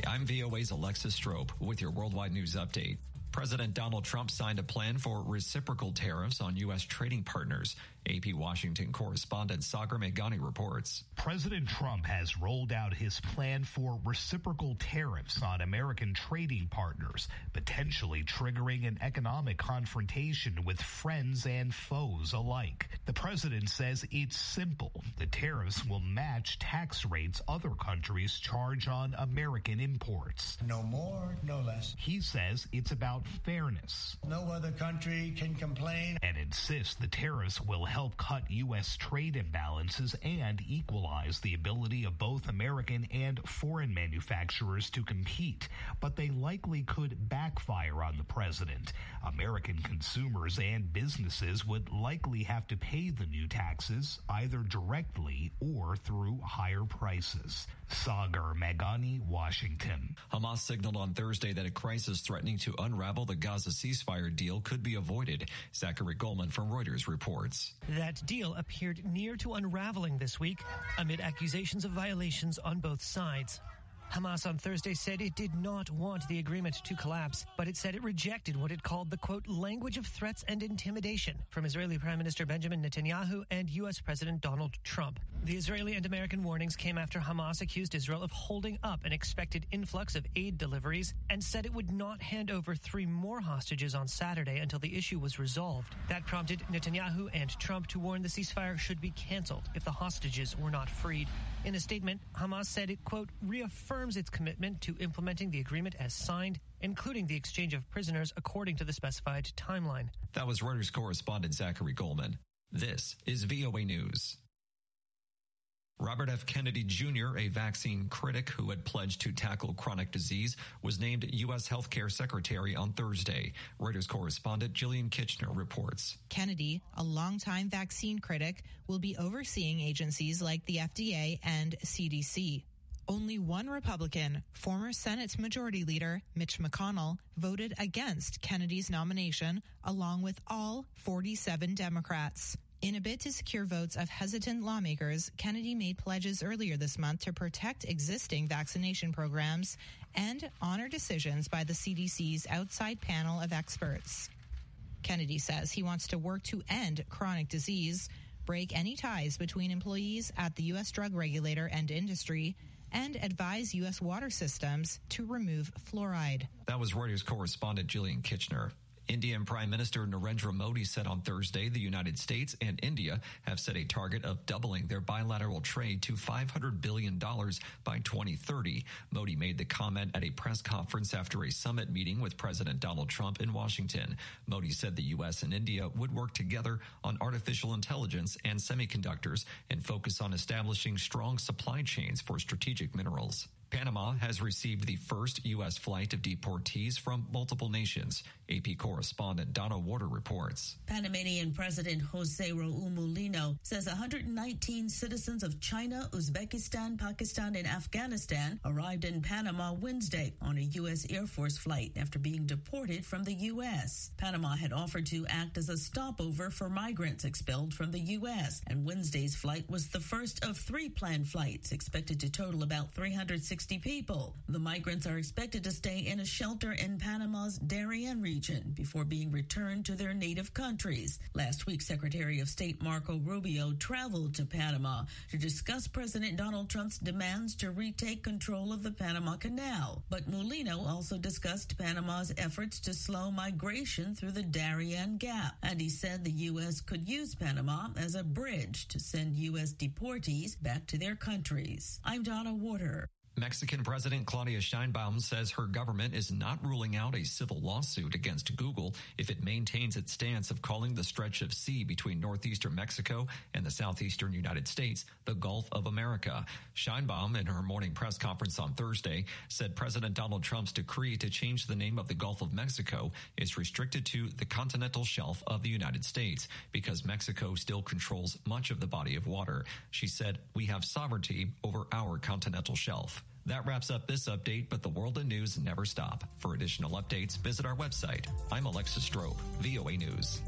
I'm VOA's Alexis Strope with your worldwide news update. President Donald Trump signed a plan for reciprocal tariffs on U.S. trading partners. AP Washington correspondent Sagar Meghani reports. President Trump has rolled out his plan for reciprocal tariffs on American trading partners, potentially triggering an economic confrontation with friends and foes alike. The president says it's simple. The tariffs will match tax rates other countries charge on American imports. No more, no less. He says it's about fairness. No other country can complain. And insists the tariffs will help cut U.S. trade imbalances and equalize the ability of both American and foreign manufacturers to compete. But they likely could backfire on the president. American consumers and businesses would likely have to pay the new taxes either directly or through higher prices. Sagar Meghani, Washington. Hamas signaled on Thursday that a crisis threatening to unravel the Gaza ceasefire deal could be avoided. Zachary Goldman from Reuters reports. That deal appeared near to unraveling this week amid accusations of violations on both sides. Hamas on Thursday said it did not want the agreement to collapse, but it said it rejected what it called the, quote, language of threats and intimidation from Israeli Prime Minister Benjamin Netanyahu and U.S. President Donald Trump. The Israeli and American warnings came after Hamas accused Israel of holding up an expected influx of aid deliveries and said it would not hand over 3 more hostages on Saturday until the issue was resolved. That prompted Netanyahu and Trump to warn the ceasefire should be canceled if the hostages were not freed. In a statement, Hamas said it, quote, reaffirms its commitment to implementing the agreement as signed, including the exchange of prisoners according to the specified timeline. That was Reuters correspondent Zachary Goldman. This is VOA News. Robert F. Kennedy Jr., a vaccine critic who had pledged to tackle chronic disease, was named U.S. Healthcare Secretary on Thursday. Reuters correspondent Jillian Kitchener reports. Kennedy, a longtime vaccine critic, will be overseeing agencies like the FDA and CDC. Only one Republican, former Senate Majority Leader Mitch McConnell, voted against Kennedy's nomination, along with all 47 Democrats. In a bid to secure votes of hesitant lawmakers, Kennedy made pledges earlier this month to protect existing vaccination programs and honor decisions by the CDC's outside panel of experts. Kennedy says he wants to work to end chronic disease, break any ties between employees at the U.S. drug regulator and industry, and advise U.S. water systems to remove fluoride. That was Reuters correspondent Jillian Kitchener. Indian Prime Minister Narendra Modi said on Thursday the United States and India have set a target of doubling their bilateral trade to $500 billion by 2030. Modi made the comment at a press conference after a summit meeting with President Donald Trump in Washington. Modi said the U.S. and India would work together on artificial intelligence and semiconductors and focus on establishing strong supply chains for strategic minerals. Panama has received the first U.S. flight of deportees from multiple nations. AP correspondent Donna Warder reports. Panamanian President Jose Raul Mulino says 119 citizens of China, Uzbekistan, Pakistan, and Afghanistan arrived in Panama Wednesday on a U.S. Air Force flight after being deported from the U.S. Panama had offered to act as a stopover for migrants expelled from the U.S., and Wednesday's flight was the first of 3 planned flights, expected to total about 360 people. The migrants are expected to stay in a shelter in Panama's Darien region before being returned to their native countries. Last week, Secretary of State Marco Rubio traveled to Panama to discuss President Donald Trump's demands to retake control of the Panama Canal. But Mulino also discussed Panama's efforts to slow migration through the Darien Gap, and he said the U.S. could use Panama as a bridge to send U.S. deportees back to their countries. I'm Donna Warder. Mexican President Claudia Sheinbaum says her government is not ruling out a civil lawsuit against Google if it maintains its stance of calling the stretch of sea between northeastern Mexico and the southeastern United States the Gulf of America. Sheinbaum, in her morning press conference on Thursday, said President Donald Trump's decree to change the name of the Gulf of Mexico is restricted to the continental shelf of the United States because Mexico still controls much of the body of water. She said, "We have sovereignty over our continental shelf." That wraps up this update, but the world of news never stop. For additional updates, visit our website. I'm Alexis Strope, VOA News.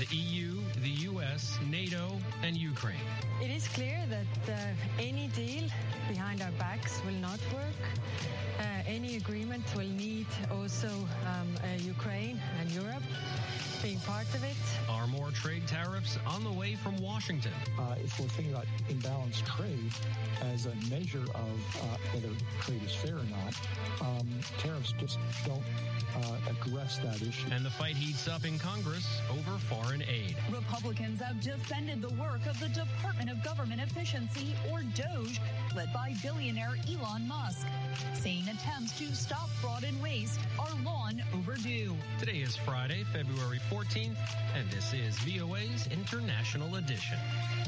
the EU, the US, NATO, and Ukraine. It is clear that any deal behind our backs will not work. Any agreement will need also Ukraine and Europe being part of it. Are more trade tariffs on the way from Washington? If we're thinking about imbalanced trade as a measure of whether trade is fair or not, tariffs just don't address that issue. And the fight heats up in Congress over foreign aid. Republicans have defended the work of the Department of Government Efficiency, or DOGE, led by billionaire Elon Musk, saying attempts to stop fraud and waste are long overdue. Today is Friday, February 14th, and this is VOA's International Edition.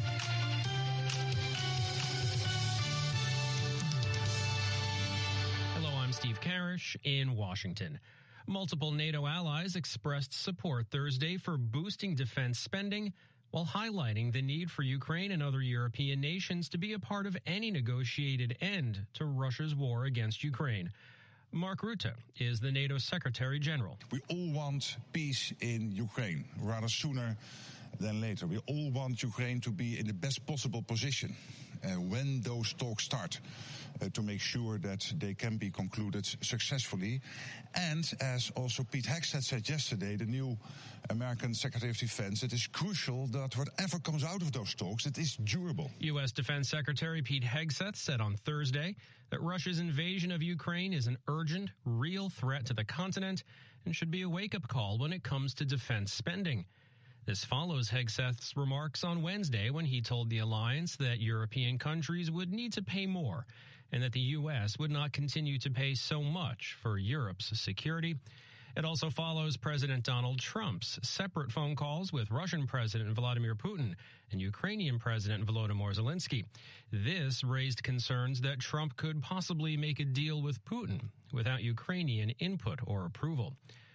Hello, I'm Steve Karish in Washington. Multiple NATO allies expressed support Thursday for boosting defense spending while highlighting the need for Ukraine and other European nations to be a part of any negotiated end to Russia's war against Ukraine. Mark Rutte is the NATO Secretary General. We all want peace in Ukraine, rather sooner than later. We all want Ukraine to be in the best possible position when those talks start, to make sure that they can be concluded successfully. And as also Pete Hegseth said yesterday, the new American Secretary of Defense, it is crucial that whatever comes out of those talks, it is durable. U.S. Defense Secretary Pete Hegseth said on Thursday that Russia's invasion of Ukraine is an urgent, real threat to the continent and should be a wake-up call when it comes to defense spending. This follows Hegseth's remarks on Wednesday when he told the alliance that European countries would need to pay more and that the U.S. would not continue to pay so much for Europe's security. It also follows President Donald Trump's separate phone calls with Russian President Vladimir Putin and Ukrainian President Volodymyr Zelensky. This raised concerns that Trump could possibly make a deal with Putin without Ukrainian input or approval.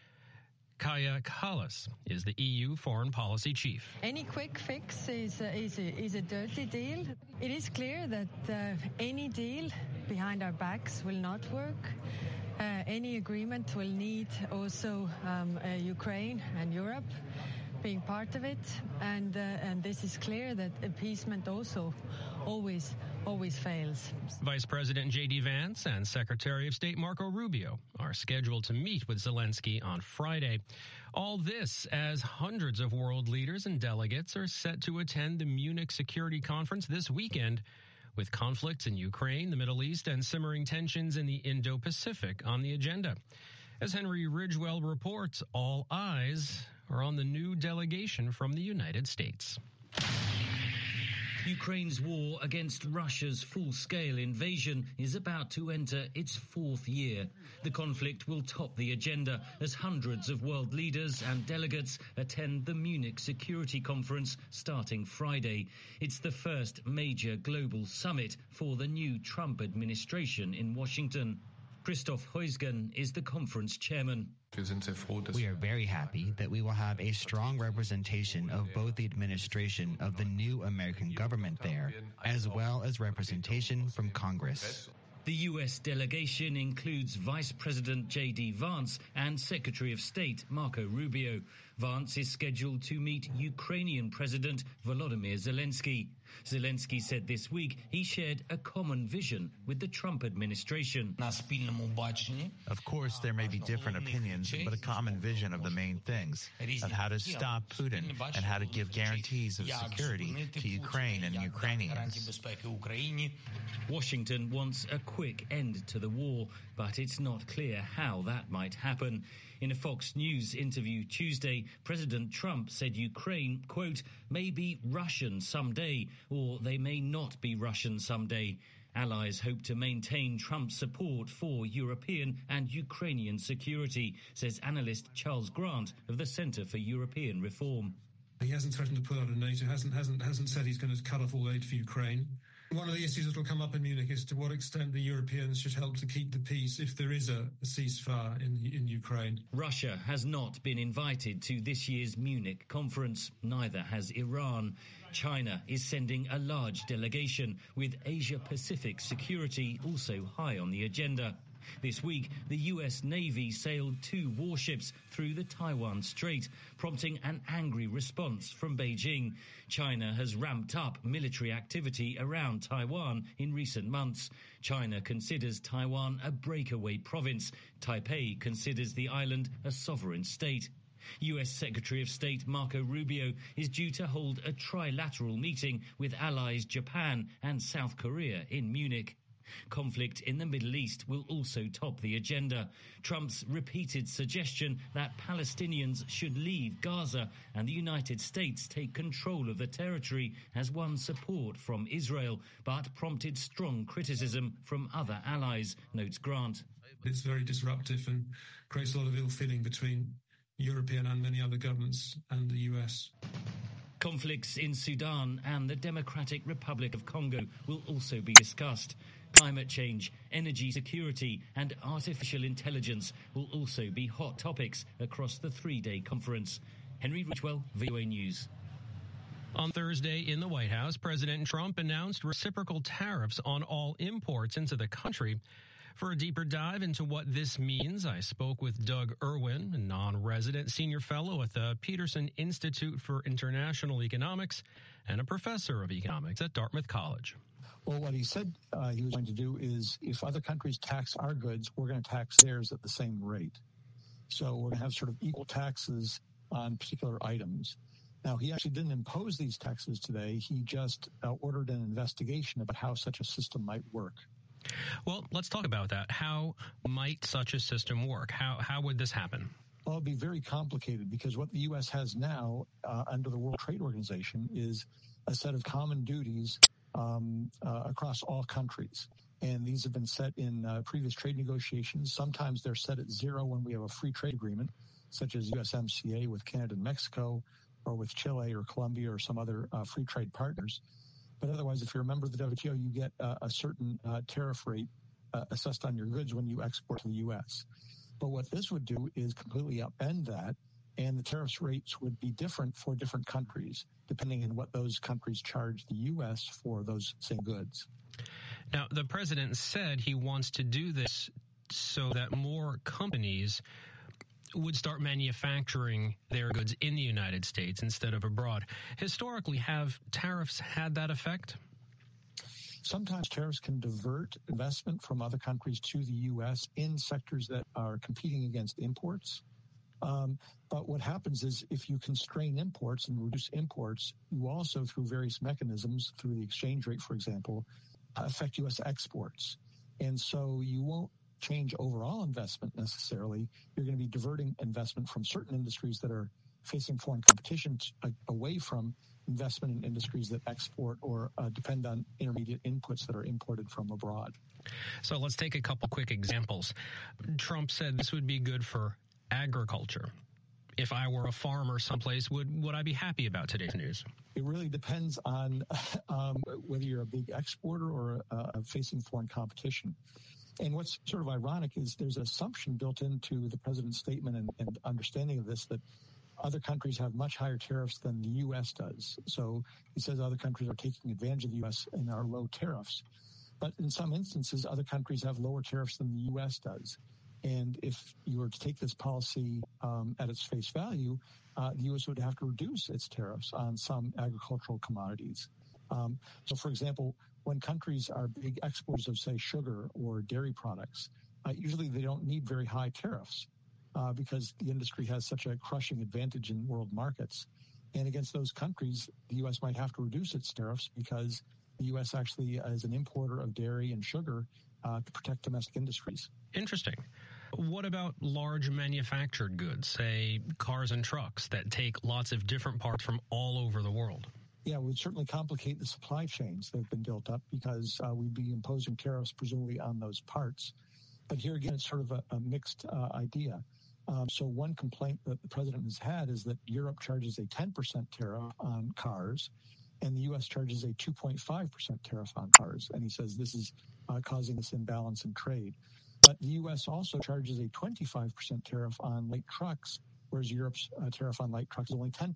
Kaja Kallas is the EU foreign policy chief. Any quick fix is a dirty deal. It is clear that any deal behind our backs will not work. Any agreement will need also Ukraine and Europe being part of it, and this is clear that appeasement also always fails. Vice President J.D. Vance and Secretary of State Marco Rubio are scheduled to meet with Zelensky on Friday. All this as hundreds of world leaders and delegates are set to attend the Munich Security Conference this weekend, with conflicts in Ukraine, the Middle East, and simmering tensions in the Indo-Pacific on the agenda. As Henry Ridgewell reports, all eyes are on the new delegation from the United States. Ukraine's war against Russia's full-scale invasion is about to enter its fourth year. The conflict will top the agenda as hundreds of world leaders and delegates attend the Munich Security Conference starting Friday. It's the first major global summit for the new Trump administration in Washington. Christoph Heusgen is the conference chairman. We are very happy that we will have a strong representation of both the administration of the new American government there, as well as representation from Congress. The U.S. delegation includes Vice President J.D. Vance and Secretary of State Marco Rubio. Vance is scheduled to meet Ukrainian President Volodymyr Zelensky. Zelensky said this week he shared a common vision with the Trump administration. Of course, there may be different opinions, but a common vision of the main things, of how to stop Putin and how to give guarantees of security to Ukraine and Ukrainians. Washington wants a quick end to the war, but it's not clear how that might happen. In a Fox News interview Tuesday, President Trump said Ukraine, quote, may be Russian someday, or they may not be Russian someday. Allies hope to maintain Trump's support for European and Ukrainian security, says analyst Charles Grant of the Centre for European Reform. He hasn't threatened to pull out of NATO, hasn't said he's going to cut off all aid for Ukraine. One of the issues that will come up in Munich is to what extent the Europeans should help to keep the peace if there is a ceasefire in Ukraine. Russia has not been invited to this year's Munich conference. Neither has Iran. China is sending a large delegation, with Asia-Pacific security also high on the agenda. This week, the U.S. Navy sailed 2 warships through the Taiwan Strait, prompting an angry response from Beijing. China has ramped up military activity around Taiwan in recent months. China considers Taiwan a breakaway province. Taipei considers the island a sovereign state. U.S. Secretary of State Marco Rubio is due to hold a trilateral meeting with allies Japan and South Korea in Munich. Conflict in the Middle East will also top the agenda. Trump's repeated suggestion that Palestinians should leave Gaza and the United States take control of the territory has won support from Israel, but prompted strong criticism from other allies, notes Grant. It's very disruptive and creates a lot of ill feeling between European and many other governments and the US. Conflicts in Sudan and the Democratic Republic of Congo will also be discussed. Climate change, energy security and artificial intelligence will also be hot topics across the 3-day conference. Henry Richwell, VOA News. On Thursday in the White House, President Trump announced reciprocal tariffs on all imports into the country. For a deeper dive into what this means, I spoke with Doug Irwin, a non-resident senior fellow at the Peterson Institute for International Economics and a professor of economics at Dartmouth College. Well, what he said he was going to do is if other countries tax our goods, we're going to tax theirs at the same rate. So we're going to have sort of equal taxes on particular items. Now, he actually didn't impose these taxes today. He just ordered an investigation about how such a system might work. Well, let's talk about that. How might such a system work? How would this happen? Well, it'd be very complicated because what the U.S. has now under the World Trade Organization is a set of common duties across all countries. And these have been set in previous trade negotiations. Sometimes they're set at 0 when we have a free trade agreement, such as USMCA with Canada and Mexico, or with Chile or Colombia or some other free trade partners. But otherwise, if you're a member of the WTO, you get a certain tariff rate assessed on your goods when you export to the U.S. But what this would do is completely upend that, and the tariffs rates would be different for different countries, depending on what those countries charge the U.S. for those same goods. Now, the president said he wants to do this so that more companies would start manufacturing their goods in the United States instead of abroad. Historically, have tariffs had that effect? Sometimes tariffs can divert investment from other countries to the U.S. in sectors that are competing against imports. But what happens is if you constrain imports and reduce imports, you also, through various mechanisms, through the exchange rate, for example, affect U.S. exports. And so you won't change overall investment necessarily. You're going to be diverting investment from certain industries that are facing foreign competition away from investment in industries that export or depend on intermediate inputs that are imported from abroad. So let's take a couple quick examples. Trump said this would be good for agriculture. If I were a farmer someplace, would I be happy about today's news? It really depends on whether you're a big exporter or facing foreign competition. And what's sort of ironic is there's an assumption built into the president's statement and understanding of this that other countries have much higher tariffs than the U.S. does. So he says other countries are taking advantage of the U.S. and are low tariffs. But in some instances, other countries have lower tariffs than the U.S. does. And if you were to take this policy at its face value, the U.S. would have to reduce its tariffs on some agricultural commodities. So, for example, when countries are big exporters of, say, sugar or dairy products, usually they don't need very high tariffs because the industry has such a crushing advantage in world markets. And against those countries, the U.S. might have to reduce its tariffs because the U.S. actually is an importer of dairy and sugar to protect domestic industries. Interesting. What about large manufactured goods, say cars and trucks that take lots of different parts from all over the world? Yeah, it would certainly complicate the supply chains that have been built up because we'd be imposing tariffs presumably on those parts. But here again, it's sort of a mixed idea. So one complaint that the president has had is that Europe charges a 10% tariff on cars and the U.S. charges a 2.5% tariff on cars. And he says this is causing this imbalance in trade. But the U.S. also charges a 25% tariff on light trucks, whereas Europe's tariff on light trucks is only 10%.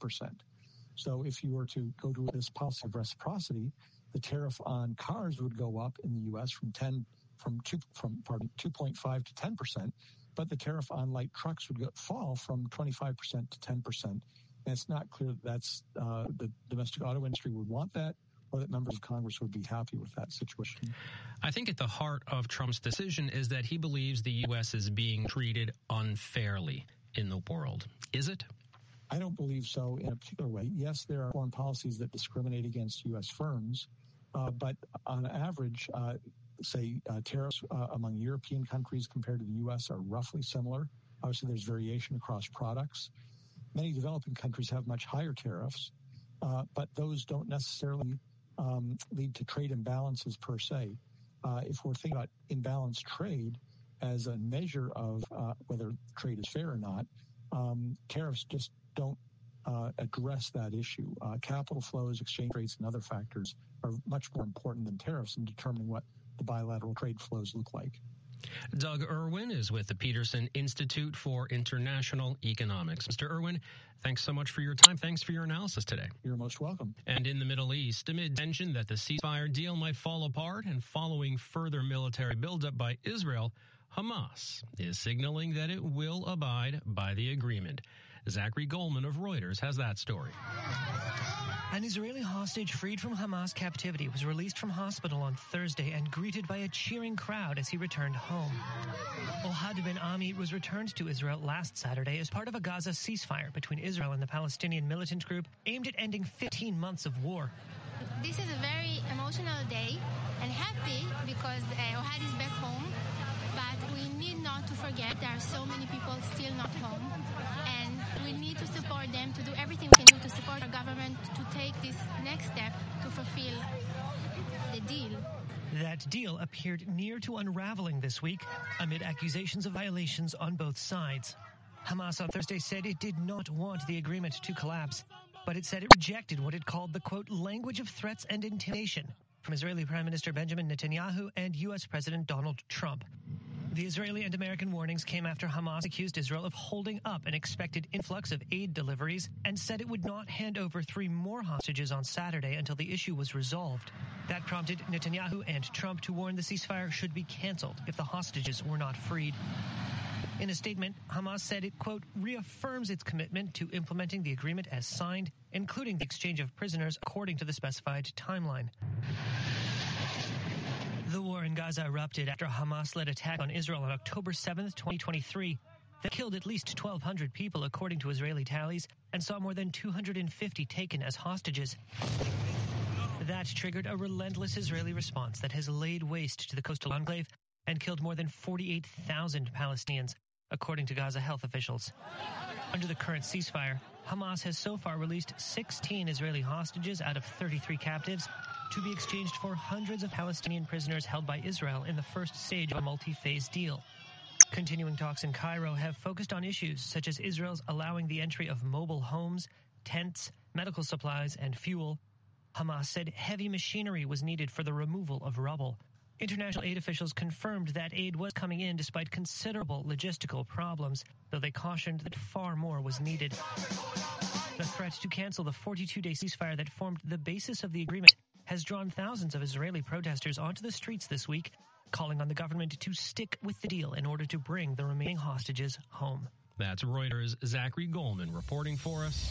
So if you were to go to this policy of reciprocity, the tariff on cars would go up in the U.S. from 10 from 2.5 to 10%, but the tariff on light trucks would fall from 25% to 10%. And it's not clear that that's the domestic auto industry would want that, or that members of Congress would be happy with that situation. I think at the heart of Trump's decision is that he believes the U.S. is being treated unfairly in the world. Is it? I don't believe so in a particular way. Yes, there are foreign policies that discriminate against U.S. firms, but on average, tariffs among European countries compared to the U.S. are roughly similar. Obviously, there's variation across products. Many developing countries have much higher tariffs, but those don't necessarily lead to trade imbalances per se. If we're thinking about imbalanced trade as a measure of whether trade is fair or not, tariffs just don't address that issue. Capital flows, exchange rates, and other factors are much more important than tariffs in determining what the bilateral trade flows look like. Doug Irwin is with the Peterson Institute for International Economics. Mr. Irwin, thanks so much for your time. Thanks for your analysis today. You're most welcome. And in the Middle East, amid tension that the ceasefire deal might fall apart and following further military buildup by Israel, Hamas is signaling that it will abide by the agreement. Zachary Goldman of Reuters has that story. An Israeli hostage freed from Hamas captivity was released from hospital on Thursday and greeted by a cheering crowd as he returned home. Ohad Ben Ami was returned to Israel last Saturday as part of a Gaza ceasefire between Israel and the Palestinian militant group aimed at ending 15 months of war. This is a very emotional day and happy because Ohad is back home, but we need not to forget there are so many people still not home, and we need to support them, to do everything we can do to support our government to take this next step to fulfill the deal. That deal appeared near to unraveling this week amid accusations of violations on both sides. Hamas on Thursday said it did not want the agreement to collapse, but it said it rejected what it called the, quote, language of threats and intimidation from Israeli Prime Minister Benjamin Netanyahu and U.S. President Donald Trump. The Israeli and American warnings came after Hamas accused Israel of holding up an expected influx of aid deliveries and said it would not hand over 3 more hostages on Saturday until the issue was resolved. That prompted Netanyahu and Trump to warn the ceasefire should be canceled if the hostages were not freed. In a statement, Hamas said it, quote, reaffirms its commitment to implementing the agreement as signed, including the exchange of prisoners according to the specified timeline. The war in Gaza erupted after a Hamas-led attack on Israel on October 7th, 2023, that killed at least 1,200 people, according to Israeli tallies, and saw more than 250 taken as hostages. That triggered a relentless Israeli response that has laid waste to the coastal enclave and killed more than 48,000 Palestinians, according to Gaza health officials. Under the current ceasefire, Hamas has so far released 16 Israeli hostages out of 33 captives to be exchanged for hundreds of Palestinian prisoners held by Israel in the first stage of a multi-phase deal. Continuing talks in Cairo have focused on issues such as Israel's allowing the entry of mobile homes, tents, medical supplies, and fuel. Hamas said heavy machinery was needed for the removal of rubble. International aid officials confirmed that aid was coming in despite considerable logistical problems, though they cautioned that far more was needed. The threat to cancel the 42-day ceasefire that formed the basis of the agreement has drawn thousands of Israeli protesters onto the streets this week, calling on the government to stick with the deal in order to bring the remaining hostages home. That's Reuters' Zachary Goldman reporting for us.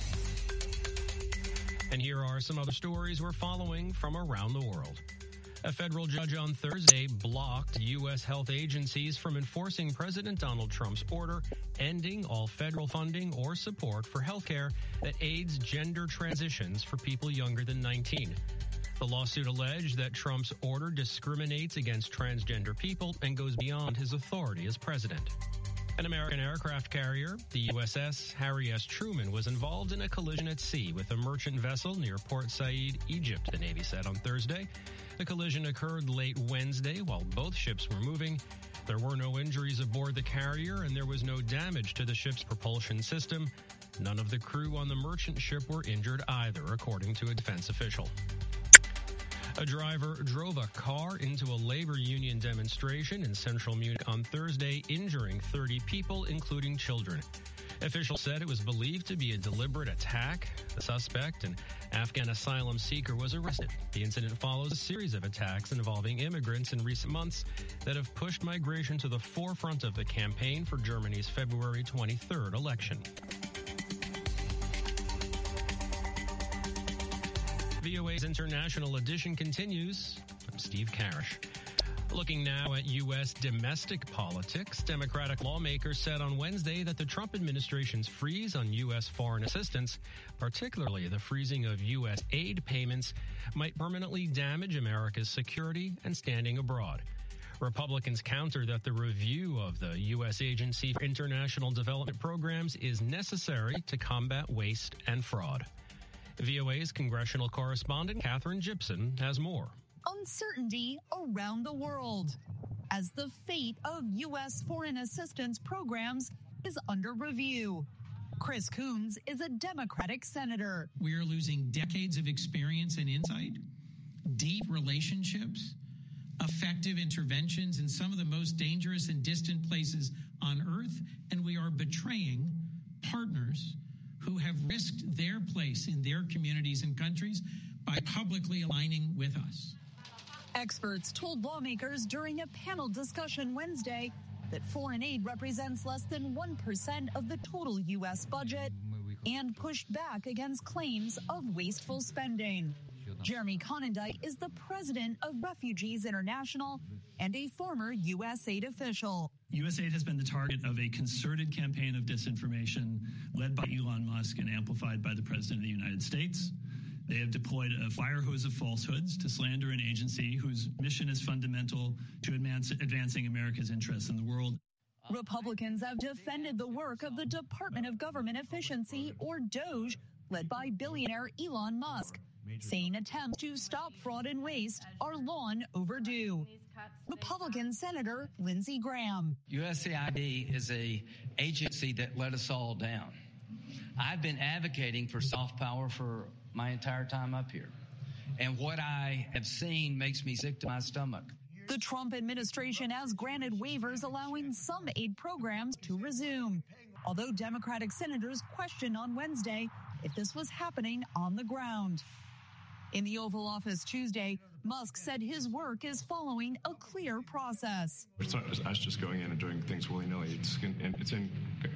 And here are some other stories we're following from around the world. A federal judge on Thursday blocked U.S. health agencies from enforcing President Donald Trump's order ending all federal funding or support for health care that aids gender transitions for people younger than 19. The lawsuit alleged that Trump's order discriminates against transgender people and goes beyond his authority as president. An American aircraft carrier, the USS Harry S. Truman, was involved in a collision at sea with a merchant vessel near Port Said, Egypt, the Navy said on Thursday. The collision occurred late Wednesday while both ships were moving. There were no injuries aboard the carrier and there was no damage to the ship's propulsion system. None of the crew on the merchant ship were injured either, according to a defense official. A driver drove a car into a labor union demonstration in central Munich on Thursday, injuring 30 people, including children. Officials said it was believed to be a deliberate attack. The suspect, an Afghan asylum seeker, was arrested. The incident follows a series of attacks involving immigrants in recent months that have pushed migration to the forefront of the campaign for Germany's February 23rd election. VOA's International Edition continues. I'm Steve Karish. Looking now at U.S. domestic politics, Democratic lawmakers said on Wednesday that the Trump administration's freeze on U.S. foreign assistance, particularly the freezing of U.S. aid payments, might permanently damage America's security and standing abroad. Republicans counter that the review of the U.S. Agency for International Development Programs is necessary to combat waste and fraud. VOA's congressional correspondent Catherine Gibson has more. Uncertainty around the world as the fate of U.S. foreign assistance programs is under review. Chris Coons is a Democratic senator. We are losing decades of experience and insight, deep relationships, effective interventions in some of the most dangerous and distant places on Earth, and we are betraying partners who have risked their place in their communities and countries by publicly aligning with us. Experts told lawmakers during a panel discussion Wednesday that foreign aid represents less than 1% of the total U.S. budget and pushed back against claims of wasteful spending. Jeremy Conondite is the president of Refugees International and a former USAID official. USAID has been the target of a concerted campaign of disinformation led by Elon Musk and amplified by the President of the United States. They have deployed a fire hose of falsehoods to slander an agency whose mission is fundamental to advancing America's interests in the world. Republicans have defended the work of the Department of Government Efficiency, or DOGE, led by billionaire Elon Musk, saying attempts to stop fraud and waste are long overdue. Republican Senator Lindsey Graham. USAID is an agency that let us all down. I've been advocating for soft power for my entire time up here. And what I have seen makes me sick to my stomach. The Trump administration has granted waivers allowing some aid programs to resume, although Democratic senators questioned on Wednesday if this was happening on the ground. In the Oval Office Tuesday, Musk said his work is following a clear process. It's not just us just going in and doing things willy-nilly. It's in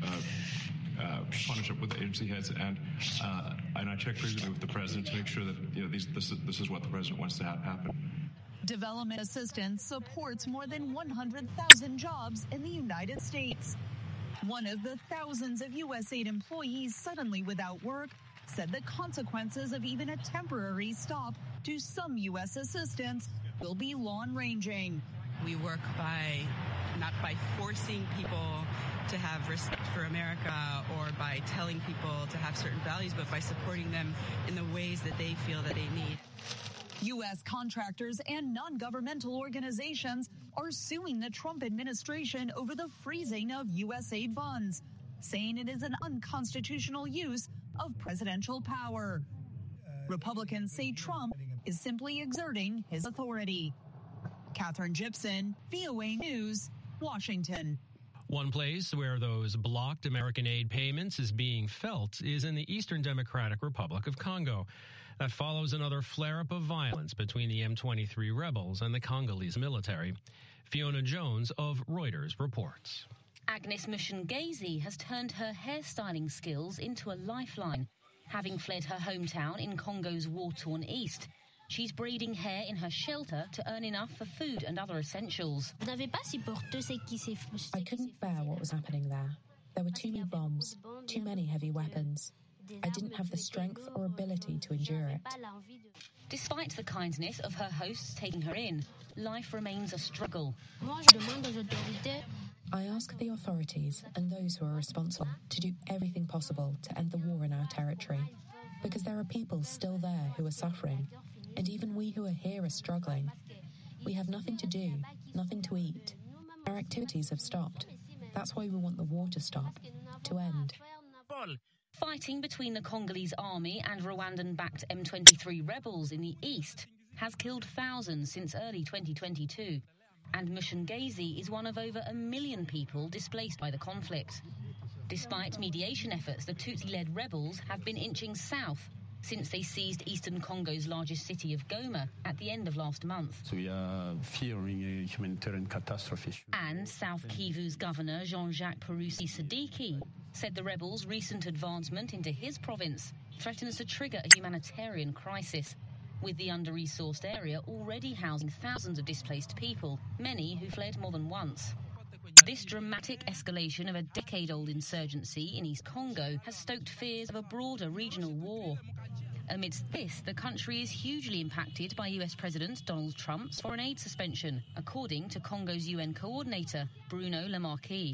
partnership with the agency heads, and I check frequently with the president to make sure that this is what the president wants to have happen. Development assistance supports more than 100,000 jobs in the United States. One of the thousands of USAID employees suddenly without work said the consequences of even a temporary stop to some U.S. assistance will be long-ranging. We work not by forcing people to have respect for America or by telling people to have certain values, but by supporting them in the ways that they feel that they need. U.S. contractors and non-governmental organizations are suing the Trump administration over the freezing of USAID funds, saying it is an unconstitutional use of presidential power. Republicans say Trump is simply exerting his authority. Catherine Gibson, VOA News, Washington. One place where those blocked American aid payments is being felt is in the Eastern Democratic Republic of Congo. That follows another flare-up of violence between the M23 rebels and the Congolese military. Fiona Jones of Reuters reports. Agnes Mushengezi has turned her hairstyling skills into a lifeline. Having fled her hometown in Congo's war-torn east, she's braiding hair in her shelter to earn enough for food and other essentials. I couldn't bear what was happening there. There were too many bombs, too many heavy weapons. I didn't have the strength or ability to endure it. Despite the kindness of her hosts taking her in, life remains a struggle. I ask the authorities and those who are responsible to do everything possible to end the war in our territory, because there are people still there who are suffering, and even we who are here are struggling. We have nothing to do, nothing to eat. Our activities have stopped. That's why we want the war to stop, to end. Fighting between the Congolese army and Rwandan-backed M23 rebels in the east has killed thousands since early 2022, and Mushangezi is one of over 1 million people displaced by the conflict. Despite mediation efforts, the Tutsi-led rebels have been inching south since they seized eastern Congo's largest city of Goma at the end of last month. So we are fearing a humanitarian catastrophe. And South Kivu's governor, Jean-Jacques Purusi Siddiqui, said the rebels' recent advancement into his province threatens to trigger a humanitarian crisis, with the under-resourced area already housing thousands of displaced people, many who fled more than once. This dramatic escalation of a decade-old insurgency in East Congo has stoked fears of a broader regional war. Amidst this, the country is hugely impacted by US President Donald Trump's foreign aid suspension, according to Congo's UN coordinator, Bruno Le Marquis.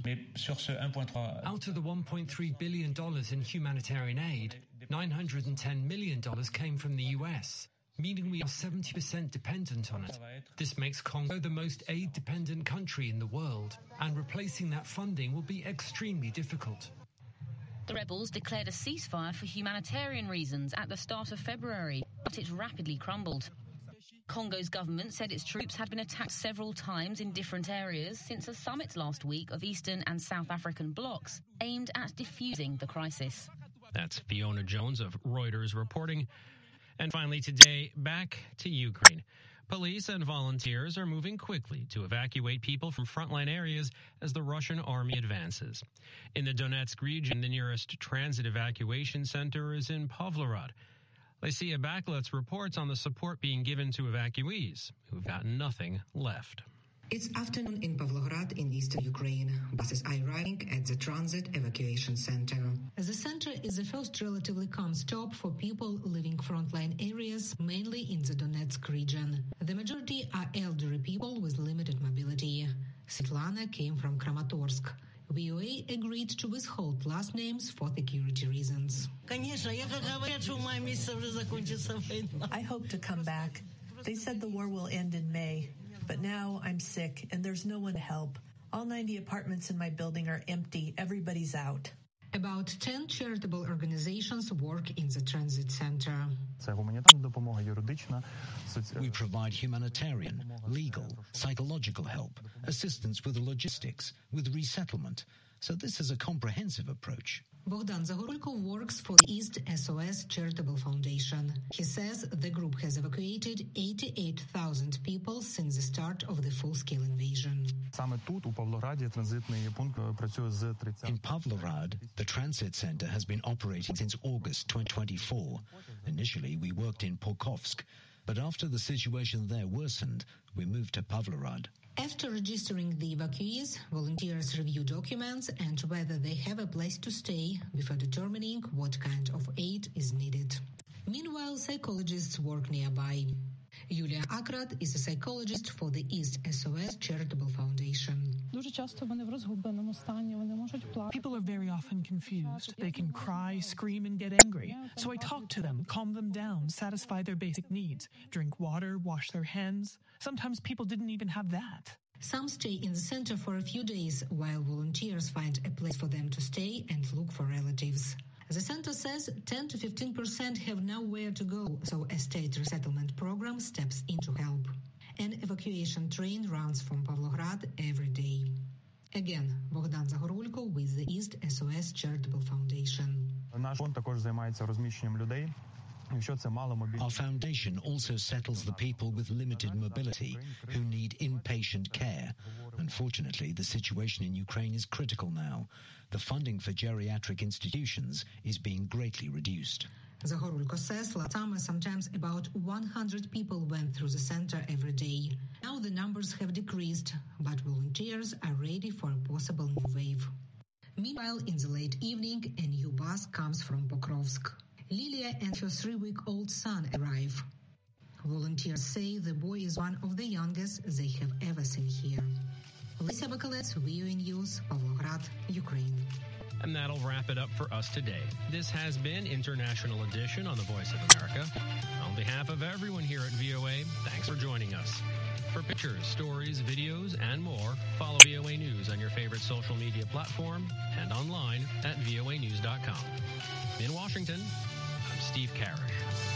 Out of the $1.3 billion in humanitarian aid, $910 million came from the US, meaning we are 70% dependent on it. This makes Congo the most aid-dependent country in the world, and replacing that funding will be extremely difficult. The rebels declared a ceasefire for humanitarian reasons at the start of February, but it rapidly crumbled. Congo's government said its troops had been attacked several times in different areas since a summit last week of Eastern and South African blocs aimed at defusing the crisis. That's Fiona Jones of Reuters reporting. And finally today, back to Ukraine. Police and volunteers are moving quickly to evacuate people from frontline areas as the Russian army advances. In the Donetsk region, the nearest transit evacuation center is in Pavlograd. Lycia Baklets reports on the support being given to evacuees who've got nothing left. It's afternoon in Pavlograd in eastern Ukraine. Buses are arriving at the transit evacuation center. The center is the first relatively calm stop for people living frontline areas, mainly in the Donetsk region. The majority are elderly people with limited mobility. Svetlana came from Kramatorsk. VOA agreed to withhold last names for security reasons. I hope to come back. They said the war will end in May. But now I'm sick and there's no one to help. All 90 apartments in my building are empty. Everybody's out. About 10 charitable organizations work in the transit center. We provide humanitarian, legal, psychological help, assistance with logistics, with resettlement. So this is a comprehensive approach. Bogdan Zagorulko works for the East SOS Charitable Foundation. He says the group has evacuated 88,000 people since the start of the full-scale invasion. In Pavlograd, the transit center has been operating since August 2024. Initially, we worked in Pokrovsk, but after the situation there worsened, we moved to Pavlograd. After registering the evacuees, volunteers review documents and whether they have a place to stay before determining what kind of aid is needed. Meanwhile, psychologists work nearby. Yulia Akrat is a psychologist for the East SOS Charitable Foundation. People are very often confused. They can cry, scream, and get angry. So I talk to them, calm them down, satisfy their basic needs, drink water, wash their hands. Sometimes people didn't even have that. Some stay in the center for a few days while volunteers find a place for them to stay and look for relatives. The center says 10 to 15% have nowhere to go, so a state resettlement program steps in to help. An evacuation train runs from Pavlograd every day. Again, Bogdan Zagorulko with the East SOS Charitable Foundation. Our foundation also settles the people with limited mobility who need inpatient care. Unfortunately, the situation in Ukraine is critical now. The funding for geriatric institutions is being greatly reduced. Zagorulko says last summer sometimes about 100 people went through the center every day. Now the numbers have decreased, but volunteers are ready for a possible new wave. Meanwhile, in the late evening, a new bus comes from Pokrovsk. Lilia and her 3-week-old son arrive. Volunteers say the boy is one of the youngest they have ever seen here. Lycia Bakalets, VOA News, Pavlograd, Ukraine. And that'll wrap it up for us today. This has been International Edition on the Voice of America. On behalf of everyone here at VOA, thanks for joining us. For pictures, stories, videos, and more, follow VOA News on your favorite social media platform and online at voanews.com. In Washington, I'm Steve Karish.